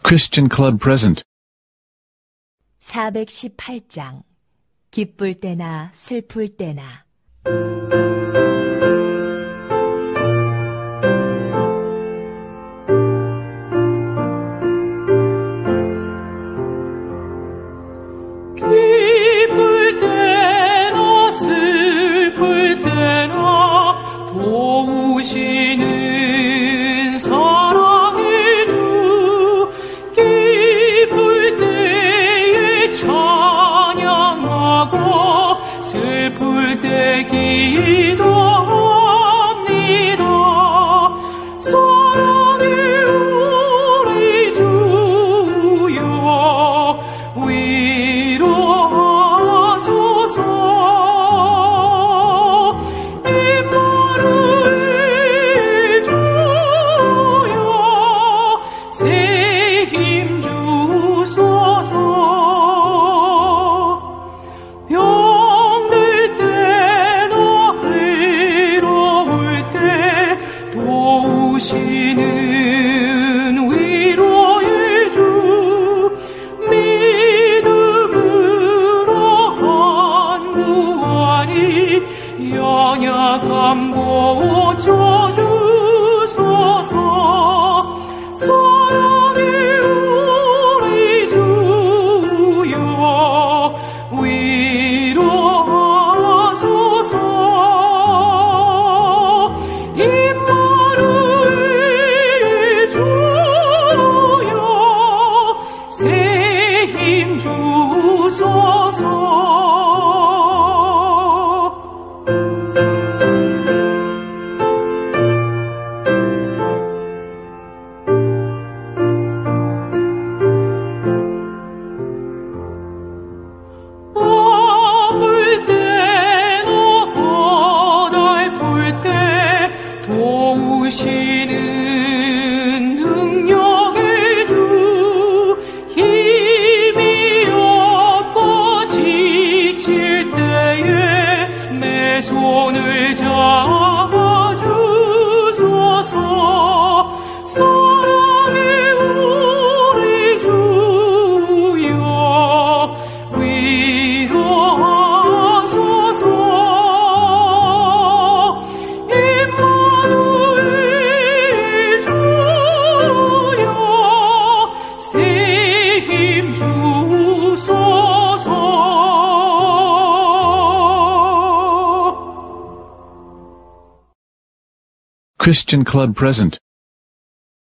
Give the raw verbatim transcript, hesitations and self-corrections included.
Christian Club present. 사백십팔 장 기쁠 때나 슬플 때나 기쁠 때나 슬플 때나 도우시는 사랑의 주 기쁠 때에 찬양하고 슬플 때 기도합니다. 사랑의 우리 주여 위로하소서. 임마누엘 주여 새 힘 주소서. 병들 때나 괴로울 때 도우시는 위로의 주 믿음으로 간구하니 연약함 고쳐주소서. 사랑의 우리 주여 위로하소서. 임마누엘 주여 새 힘 주소서. 바쁠 때나 고달플 때 도우시는 능력의 주 힘이 없고 지칠 때에 내 손을 잡아주소서. 사랑의 우리 주여 위로하소서. 임마누엘 주여 새 힘 주소서. Christian Club present.